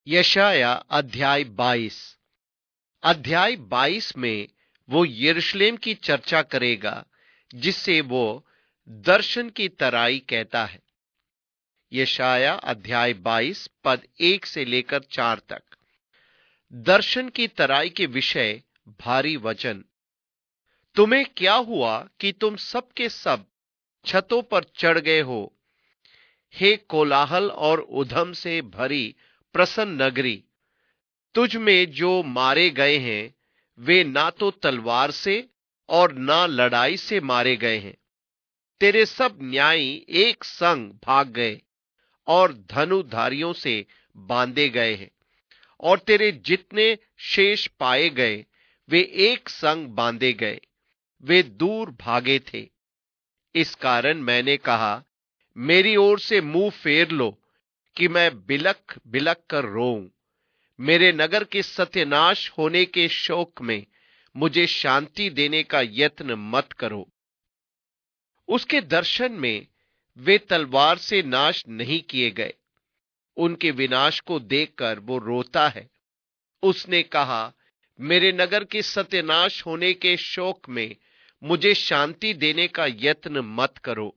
यशाया अध्याय 22 में वो यरूशलेम की चर्चा करेगा जिससे वो दर्शन की तराई कहता है। यशाया अध्याय 22 पद 1 से लेकर 4 तक। दर्शन की तराई के विषय भारी वचन। तुम्हें क्या हुआ कि तुम सब के सब छतों पर चढ़ गए हो, हे कोलाहल और उधम से भरी प्रसन्न नगरी। तुझ में जो मारे गए हैं वे ना तो तलवार से और ना लड़ाई से मारे गए हैं। तेरे सब न्यायी एक संग भाग गए और धनुधारियों से बांधे गए हैं, और तेरे जितने शेष पाए गए वे एक संग बांधे गए, वे दूर भागे थे। इस कारण मैंने कहा, मेरी ओर से मुंह फेर लो कि मैं बिलख बिलख कर रोऊं। मेरे नगर के सत्यानाश होने के शोक में मुझे शांति देने का यत्न मत करो। उसके दर्शन में वे तलवार से नाश नहीं किए गए। उनके विनाश को देखकर वो रोता है। उसने कहा, मेरे नगर के सत्यानाश होने के शोक में मुझे शांति देने का यत्न मत करो।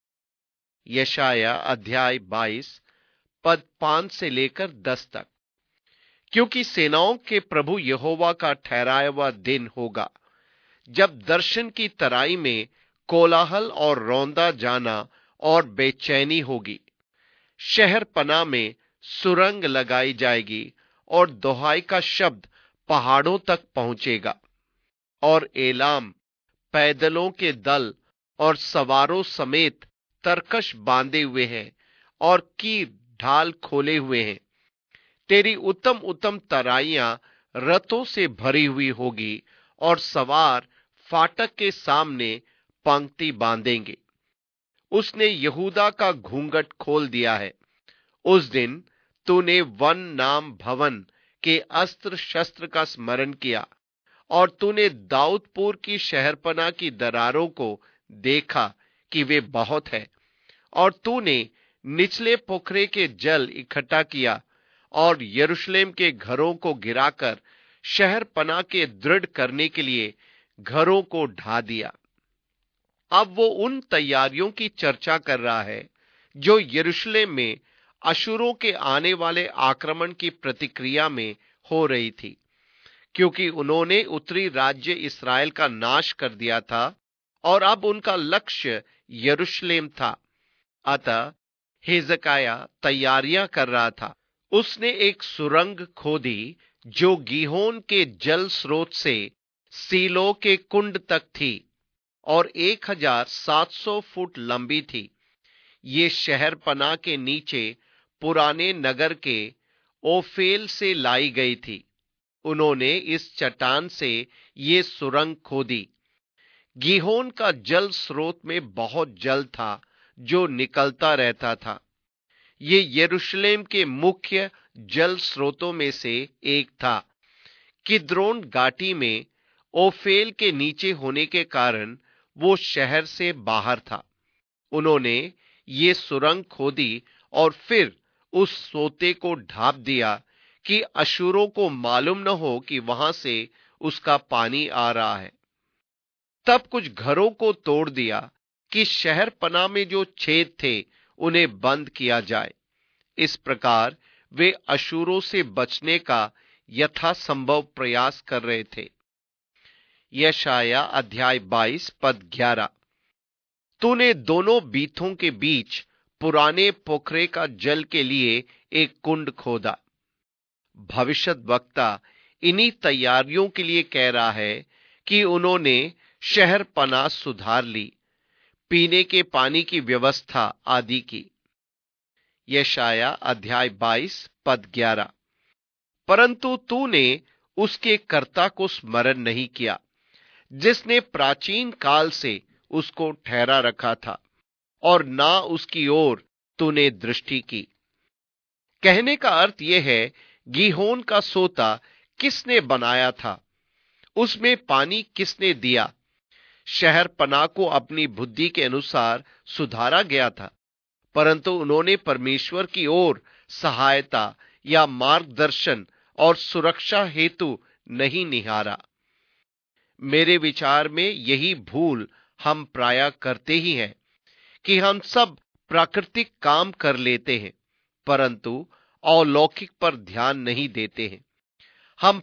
यशाया अध्याय 22 पद 5 से लेकर 10 तक। क्योंकि सेनाओं के प्रभु यहोवा का ठहराया हुआ दिन होगा, जब दर्शन की तराई में कोलाहल और रौंदा जाना और बेचैनी होगी। शहर पनाह में सुरंग लगाई जाएगी और दोहाई का शब्द पहाड़ों तक पहुंचेगा। और एलाम पैदलों के दल और सवारों समेत तरकश बांधे हुए हैं और की ढाल खोले हुए हैं। तेरी उत्तम उत्तम तराइयां रथों से भरी हुई होगी और सवार फाटक के सामने पंक्ति बांधेंगे। उसने यहूदा का घूंघट खोल दिया है। उस दिन तूने वन नाम भवन के अस्त्र शस्त्र का स्मरण किया, और तूने दाऊदपुर की शहरपनाह की दरारों को देखा कि वे बहुत है। और तूने निचले पोखरे के जल इकट्ठा किया और यरूशलेम के घरों को गिराकर शहरपनाह के दृढ़ करने के लिए घरों को ढा दिया। अब वो उन तैयारियों की चर्चा कर रहा है जो यरूशलेम में अशुरों के आने वाले आक्रमण की प्रतिक्रिया में हो रही थी, क्योंकि उन्होंने उत्तरी राज्य इस्राएल का नाश कर दिया था और अब उनका लक्ष्य यरूशलेम था। अतः हिजकिय्याह तैयारियां कर रहा था। उसने एक सुरंग खोदी जो गीहोन के जल स्रोत से सीलो के कुंड तक थी और 1700 फुट लंबी थी। ये शहर पनाह के नीचे पुराने नगर के ओफेल से लाई गई थी। उन्होंने इस चट्टान से ये सुरंग खोदी। गीहोन का जल स्रोत में बहुत जल था जो निकलता रहता था। ये यरूशलेम के मुख्य जल स्रोतों में से एक था। किद्रोन घाटी में ओफेल के नीचे होने के कारण वो शहर से बाहर था। उन्होंने ये सुरंग खोदी और फिर उस सोते को ढांप दिया कि अशूरों को मालूम न हो कि वहां से उसका पानी आ रहा है। तब कुछ घरों को तोड़ दिया कि शहर पनाह में जो छेद थे उन्हें बंद किया जाए। इस प्रकार वे अशूरों से बचने का यथासंभव प्रयास कर रहे थे। यशाया अध्याय 22 पद 11। तूने दोनों बीथों के बीच पुराने पोखरे का जल के लिए एक कुंड खोदा। भविष्यत वक्ता इन्हीं तैयारियों के लिए कह रहा है कि उन्होंने शहर पनाह सुधार ली, पीने के पानी की व्यवस्था आदि की। यशाया अध्याय 22 पद 11। परंतु तूने उसके कर्ता को स्मरण नहीं किया, जिसने प्राचीन काल से उसको ठहरा रखा था, और ना उसकी ओर तूने दृष्टि की। कहने का अर्थ यह है, गीहोन का सोता किसने बनाया था, उसमें पानी किसने दिया। शहर पनाह को अपनी बुद्धि के अनुसार सुधारा गया था, परंतु उन्होंने परमेश्वर की ओर सहायता या मार्गदर्शन और सुरक्षा हेतु नहीं निहारा। मेरे विचार में यही भूल हम प्रायः करते ही हैं कि हम सब प्राकृतिक काम कर लेते हैं, परंतु अलौकिक पर ध्यान नहीं देते हैं। हम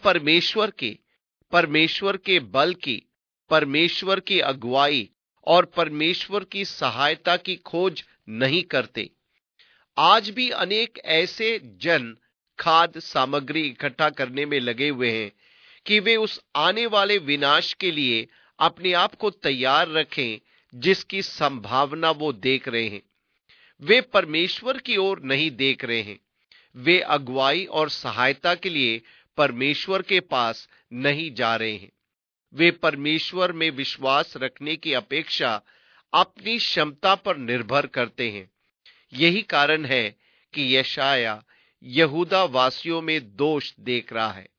परमेश्वर के बल की, परमेश्वर की अगुवाई और परमेश्वर की सहायता की खोज नहीं करते। आज भी अनेक ऐसे जन खाद्य सामग्री इकट्ठा करने में लगे हुए हैं कि वे उस आने वाले विनाश के लिए अपने आप को तैयार रखें जिसकी संभावना वो देख रहे हैं। वे परमेश्वर की ओर नहीं देख रहे हैं। वे अगुवाई और सहायता के लिए परमेश्वर के पास नहीं जा रहे हैं। वे परमेश्वर में विश्वास रखने की अपेक्षा अपनी क्षमता पर निर्भर करते हैं। यही कारण है कि यशाया यहूदा वासियों में दोष देख रहा है।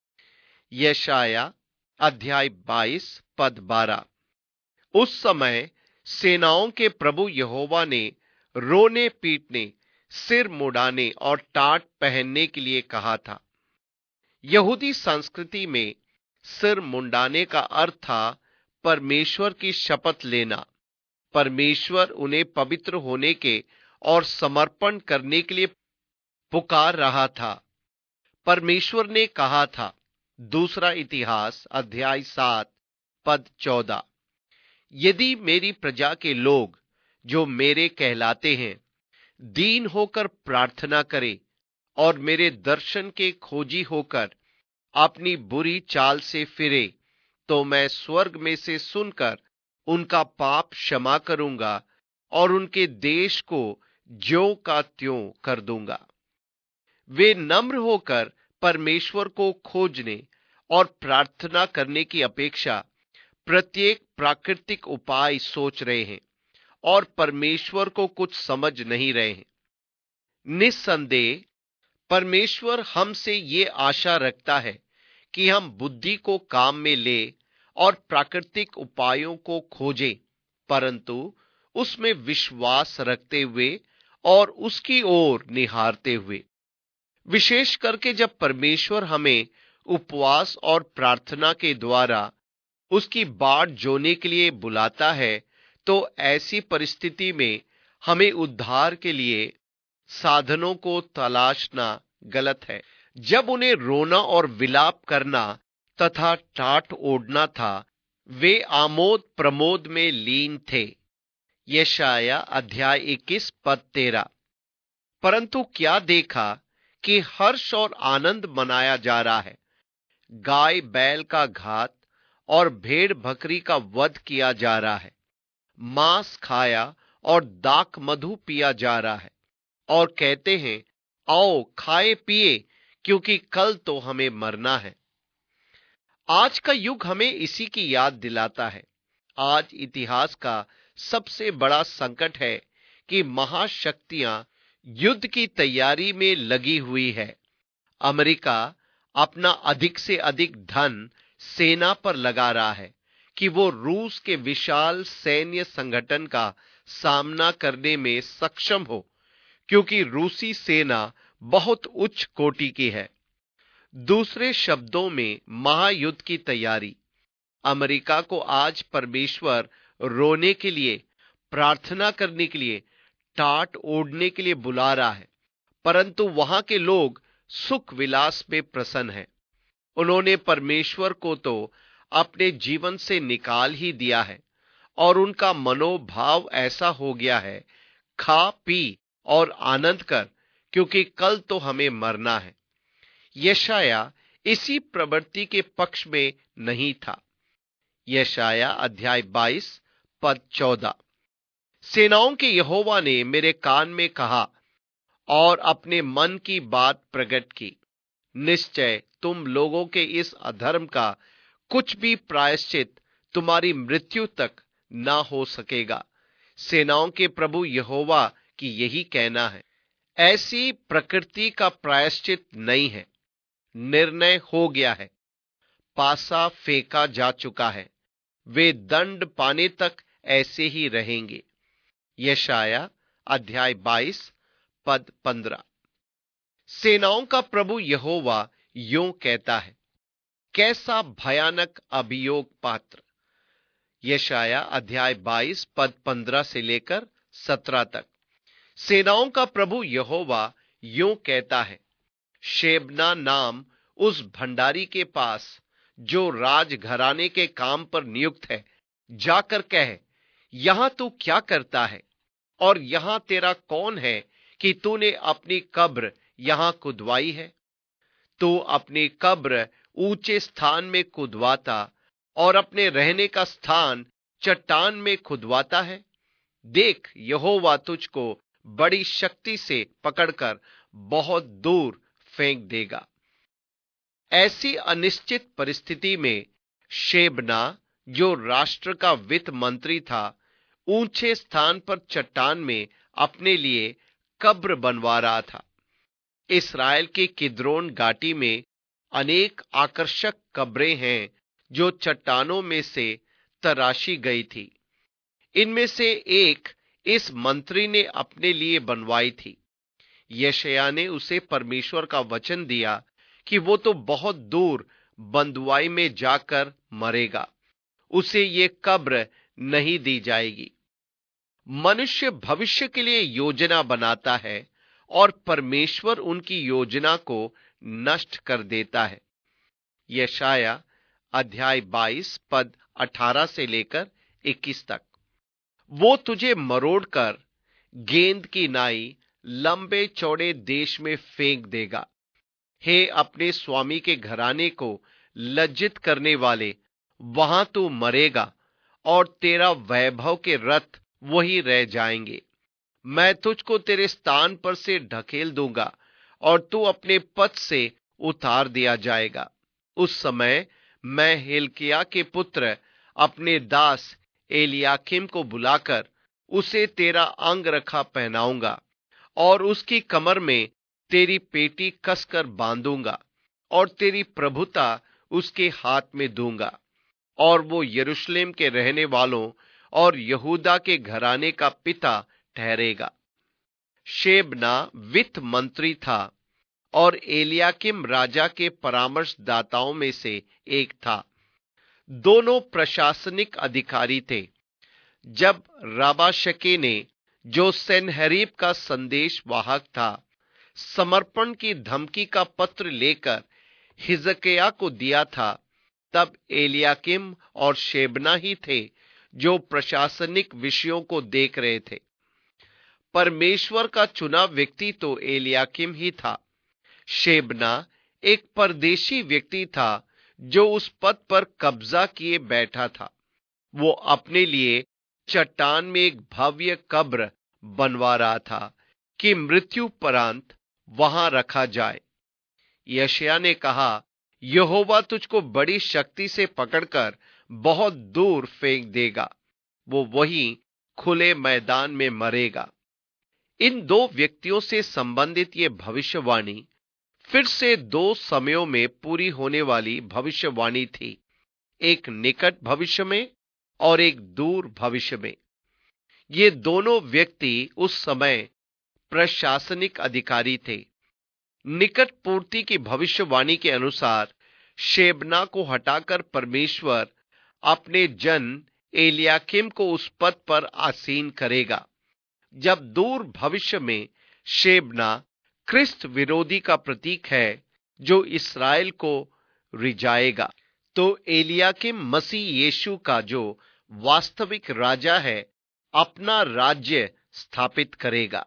यशाया अध्याय 22 पद 12। उस समय सेनाओं के प्रभु यहोवा ने रोने पीटने, सिर मुड़ाने और टाट पहनने के लिए कहा था। यहूदी संस्कृति में सिर मुंडाने का अर्थ था परमेश्वर की शपथ लेना। परमेश्वर उन्हें पवित्र होने के और समर्पण करने के लिए पुकार रहा था। परमेश्वर ने कहा था, दूसरा इतिहास अध्याय 7 पद 14, यदि मेरी प्रजा के लोग जो मेरे कहलाते हैं दीन होकर प्रार्थना करे और मेरे दर्शन के खोजी होकर अपनी बुरी चाल से फिरे, तो मैं स्वर्ग में से सुनकर उनका पाप क्षमा करूंगा और उनके देश को ज्यों का त्यों कर दूंगा। वे नम्र होकर परमेश्वर को खोजने और प्रार्थना करने की अपेक्षा प्रत्येक प्राकृतिक उपाय सोच रहे हैं और परमेश्वर को कुछ समझ नहीं रहे हैं। निस्संदेह परमेश्वर हमसे ये आशा रखता है कि हम बुद्धि को काम में ले और प्राकृतिक उपायों को खोजें, परंतु उसमें विश्वास रखते हुए और उसकी ओर निहारते हुए। विशेष करके जब परमेश्वर हमें उपवास और प्रार्थना के द्वारा उसकी बाट जोने के लिए बुलाता है, तो ऐसी परिस्थिति में हमें उद्धार के लिए साधनों को तलाशना गलत है। जब उन्हें रोना और विलाप करना तथा टाट ओढ़ना था, वे आमोद प्रमोद में लीन थे। यशाया अध्याय 21 पद 13। परंतु क्या देखा कि हर्ष और आनंद मनाया जा रहा है। गाय बैल का घात और भेड़ बकरी का वध किया जा रहा है। मांस खाया और दाख मधु पिया जा रहा है और कहते हैं, आओ खाए पिए, क्योंकि कल तो हमें मरना है। आज का युग हमें इसी की याद दिलाता है। आज इतिहास का सबसे बड़ा संकट है कि महाशक्तियां युद्ध की तैयारी में लगी हुई है। अमेरिका अपना अधिक से अधिक धन सेना पर लगा रहा है कि वो रूस के विशाल सैन्य संगठन का सामना करने में सक्षम हो, क्योंकि रूसी सेना बहुत उच्च कोटि की है। दूसरे शब्दों में महायुद्ध की तैयारी। अमेरिका को आज परमेश्वर रोने के लिए, प्रार्थना करने के लिए, टाट ओढ़ने के लिए बुला रहा है, परंतु वहां के लोग सुख विलास में प्रसन्न हैं। उन्होंने परमेश्वर को तो अपने जीवन से निकाल ही दिया है और उनका मनोभाव ऐसा हो गया है, खा पी और आनंद कर, क्योंकि कल तो हमें मरना है। यशाया इसी प्रवृत्ति के पक्ष में नहीं था। यशाया अध्याय 22 पद 14। सेनाओं के यहोवा ने मेरे कान में कहा और अपने मन की बात प्रकट की, निश्चय तुम लोगों के इस अधर्म का कुछ भी प्रायश्चित तुम्हारी मृत्यु तक ना हो सकेगा। सेनाओं के प्रभु यहोवा की यही कहना है। ऐसी प्रकृति का प्रायश्चित नहीं है। निर्णय हो गया है, पासा फेंका जा चुका है। वे दंड पाने तक ऐसे ही रहेंगे। यशाया अध्याय 22 पद 15। सेनाओं का प्रभु यहोवा यूं कहता है। कैसा भयानक अभियोग पात्र। यशाया अध्याय 22 पद 15 से लेकर 17 तक। सेनाओं का प्रभु यहोवा यूं कहता है, शेबना नाम उस भंडारी के पास जो राजघराने के काम पर नियुक्त है, जाकर कह, यहां तू क्या करता है और यहां तेरा कौन है कि तूने अपनी कब्र यहां खुदवाई है। तू अपनी कब्र ऊंचे स्थान में खुदवाता और अपने रहने का स्थान चट्टान में खुदवाता है। देख, यहोवा तुझको बड़ी शक्ति से पकड़कर बहुत दूर फेंक देगा। ऐसी अनिश्चित परिस्थिति में शेबना, जो राष्ट्र का वित्त मंत्री था, ऊंचे स्थान पर चट्टान में अपने लिए कब्र बनवा रहा था। इस्राएल के किद्रोन घाटी में अनेक आकर्षक कब्रें हैं जो चट्टानों में से तराशी गई थी। इनमें से एक इस मंत्री ने अपने लिए बनवाई थी। यशायाह ने उसे परमेश्वर का वचन दिया कि वो तो बहुत दूर बंधुआई में जाकर मरेगा, उसे ये कब्र नहीं दी जाएगी। मनुष्य भविष्य के लिए योजना बनाता है और परमेश्वर उनकी योजना को नष्ट कर देता है। यशाया अध्याय 22 पद 18 से लेकर 21 तक। वो तुझे मरोड़कर गेंद की नाई लंबे चौड़े देश में फेंक देगा। हे अपने स्वामी के घराने को लज्जित करने वाले, वहां तू मरेगा और तेरा वैभव के रथ वही रह जाएंगे। मैं तुझको तेरे स्थान पर से ढकेल दूंगा और तू अपने पद से उतार दिया जाएगा। उस समय मैं हिल्किय्याह के पुत्र अपने दास एलियाकीम को बुलाकर उसे तेरा अंगरखा पहनाऊंगा और उसकी कमर में तेरी पेटी कसकर बांधूंगा और तेरी प्रभुता उसके हाथ में दूंगा, और वो यरूशलेम के रहने वालों और यहूदा के घराने का पिता ठहरेगा। शेबना वित्त मंत्री था और एलियाकीम राजा के परामर्शदाताओं में से एक था। दोनों प्रशासनिक अधिकारी थे। जब राबाशके ने, जो सेनहेरीब का संदेश वाहक था, समर्पण की धमकी का पत्र लेकर हिजकिय्याह को दिया था, तब एलियाकीम और शेबना ही थे जो प्रशासनिक विषयों को देख रहे थे। परमेश्वर का चुना व्यक्ति तो एलियाकीम ही था। शेबना एक परदेशी व्यक्ति था जो उस पद पर कब्जा किए बैठा था। वो अपने लिए चट्टान में एक भव्य कब्र बनवा रहा था कि मृत्युपरांत वहां रखा जाए। यशायाह ने कहा, यहोवा तुझको बड़ी शक्ति से पकड़कर बहुत दूर फेंक देगा। वो वहीं खुले मैदान में मरेगा। इन दो व्यक्तियों से संबंधित ये भविष्यवाणी फिर से दो समयों में पूरी होने वाली भविष्यवाणी थी, एक निकट भविष्य में और एक दूर भविष्य में। ये दोनों व्यक्ति उस समय प्रशासनिक अधिकारी थे। निकट पूर्ति की भविष्यवाणी के अनुसार शेबना को हटाकर परमेश्वर अपने जन एलियाकीम को उस पद पर आसीन करेगा। जब दूर भविष्य में शेबना क्रिस्त विरोधी का प्रतीक है जो इस्राएल को रिझाएगा, तो एलियाकीम मसीह यीशु का जो वास्तविक राजा है, अपना राज्य स्थापित करेगा।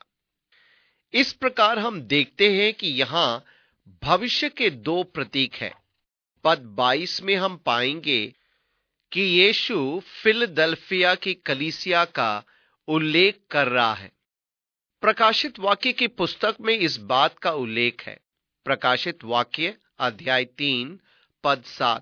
इस प्रकार हम देखते हैं कि यहां भविष्य के दो प्रतीक हैं। पद 22 में हम पाएंगे कि यीशु फिलदल्फिया की कलीसिया का उल्लेख कर रहा है। प्रकाशित वाक्य की पुस्तक में इस बात का उल्लेख है। प्रकाशित वाक्य अध्याय 3 पद 7,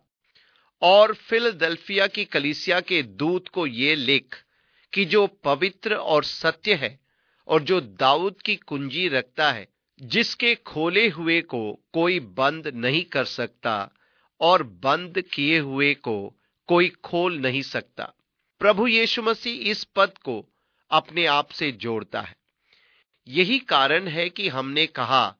और फिलदल्फिया की कलीसिया के दूत को ये लिख कि जो पवित्र और सत्य है और जो दाऊद की कुंजी रखता है, जिसके खोले हुए को कोई बंद नहीं कर सकता और बंद किए हुए को कोई खोल नहीं सकता। प्रभु यीशु मसीह इस पद को अपने आप से जोड़ता है। यही कारण है कि हमने कहा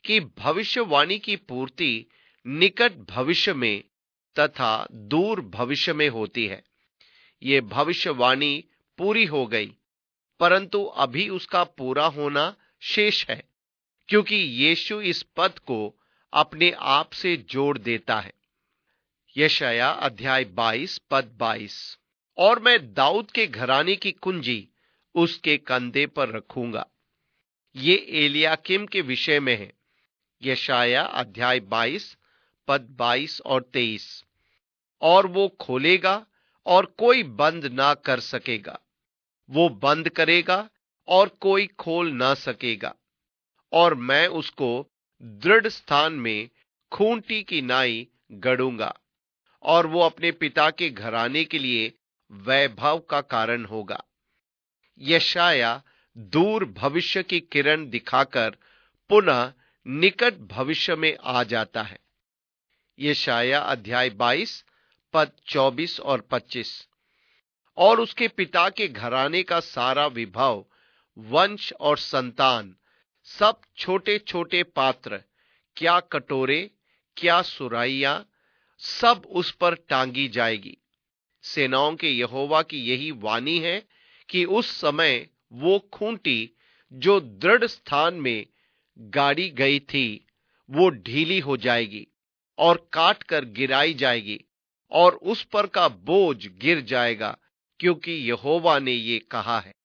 कि भविष्यवाणी की पूर्ति निकट भविष्य में तथा दूर भविष्य में होती है। ये भविष्यवाणी पूरी हो गई, परंतु अभी उसका पूरा होना शेष है, क्योंकि यीशु इस पद को अपने आप से जोड़ देता है। यशाया अध्याय 22 पद 22। और मैं दाऊद के घराने की कुंजी उसके कंधे पर रखूंगा। ये एलियाकीम के विषय में है। यशाया अध्याय 22 पद 22 और 23। और वो खोलेगा और कोई बंद ना कर सकेगा, वो बंद करेगा और कोई खोल ना सकेगा। और मैं उसको दृढ़ स्थान में खूंटी की नाई गढ़ूंगा, और वो अपने पिता के घराने के लिए वैभव का कारण होगा। यशाया दूर भविष्य की किरण दिखाकर पुनः निकट भविष्य में आ जाता है। यशाया अध्याय 22 पद 24 और 25। और उसके पिता के घराने का सारा विभव, वंश और संतान, सब छोटे छोटे पात्र, क्या कटोरे, क्या सुराइयां, सब उस पर टांगी जाएगी। सेनाओं के यहोवा की यही वाणी है कि उस समय वो खूंटी जो दृढ़ स्थान में गाड़ी गई थी, वो ढीली हो जाएगी और काट कर गिराई जाएगी, और उस पर का बोझ गिर जाएगा, क्योंकि यहोवा ने ये कहा है।